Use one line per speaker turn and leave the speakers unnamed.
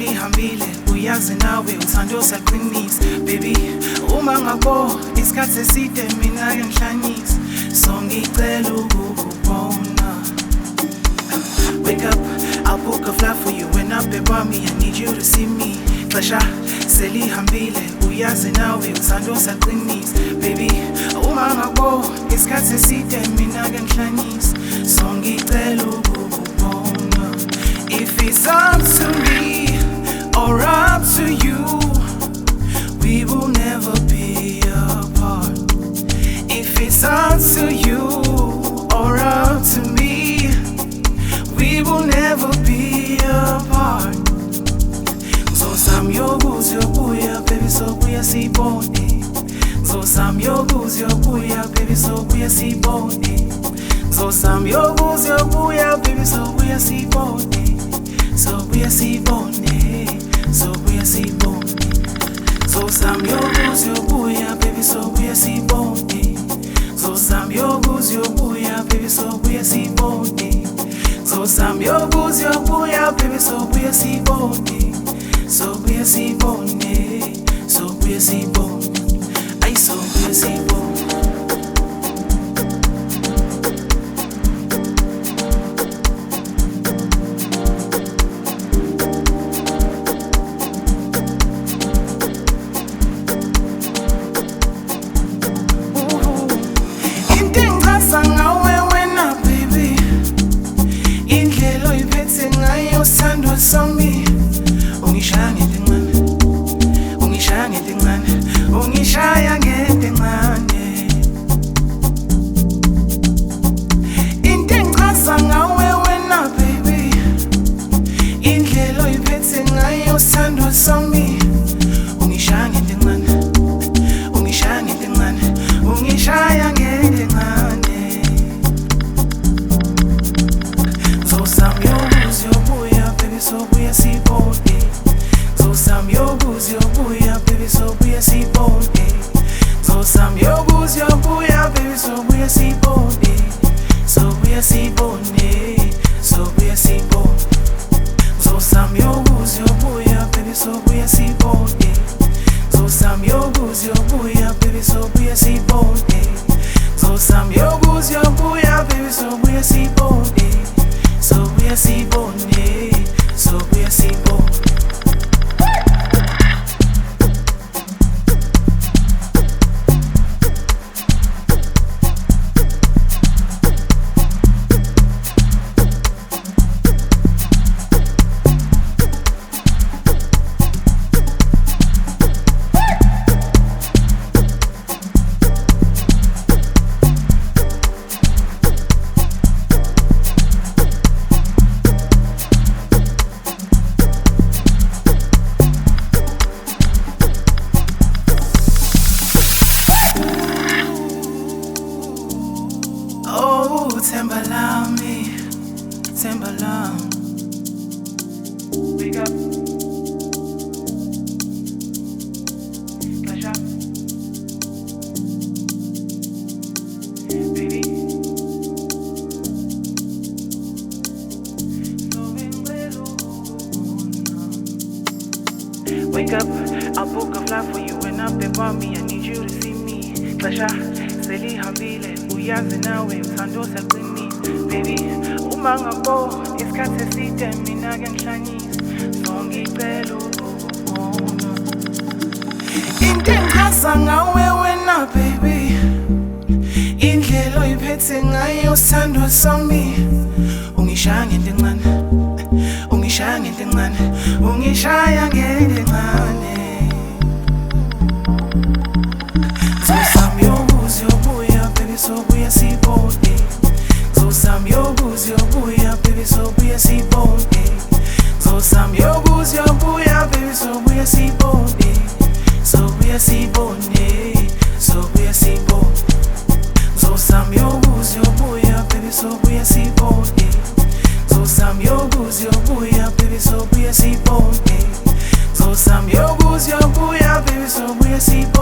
selihambile uyazi nawe uthando siyaqinisa baby uma ngabo isikhathi eside mina ke ngihlanyisa so ngicela ukukubona. Wake up, I'll book a flight for you when up around me. I need you to see me. Xesha selihambile uyazi nawe uthando siyaqinisa baby uma ngabo isikhathi eside mina ke ngihlanyisa so ngicela ukukubona. If it's up to me or up to you, we will never be apart. If it's up to you or up to me, we will never be apart. So some yogus yobuya baby so buya sibone. So some yogus yobuya baby so buya sibone. So some yogus yobuya baby so buya sibone. So buya sibone. So buya sibone. So some yogus yobuya baby so buya sibone. So some yogus yobuya baby so buya sibone. So some yogus yobuya baby so buya sibone. So buya sibone. So buya sibone. Ay so buya sibone. Ungishaya ngento encane into engichaza ngawe wena baby indlela oyiphethe ngayo sithando sami ungishaya ngento encane ungishaya ngento encane ungishaya ngento encane so sami yobuya baby so buya sibone so sami yobuya baby so buya sibone. So some yogus yobuya baby so buya sibone. So buya sibone. So buya sibone. So some yogus yobuya baby so buya sibone. So some yogus yobuya baby so buya sibone. So some yogus yobuya baby so buya sibone. So buya sibone. So buya sibone. Timberland, Timberland. Wake up. Flash up. Baby. Wake up, I'll book a flight for you when up around me. I need you to see me. Flash up. Selihambile uyazi nawe uthando siyaqinisa baby uma ngabo isikhathi eside mina ke ngihlanyisa so ngicela ukukubona. Into engichaza ngawe wena baby indlela oyiphethe ngayo sithando sami ungishaya ngento encane ungishaya ngento encane ungishaya ngento encane. So buya sibone. So some yogus yobuya baby so buya sibone. So some yogus yobuya baby so buya sibone. So buya sibone. So buya sibone. So some yogus yobuya baby so buya sibone. So some yogus yobuya baby so buya sibone. So some yogus yobuya baby so buya sibone.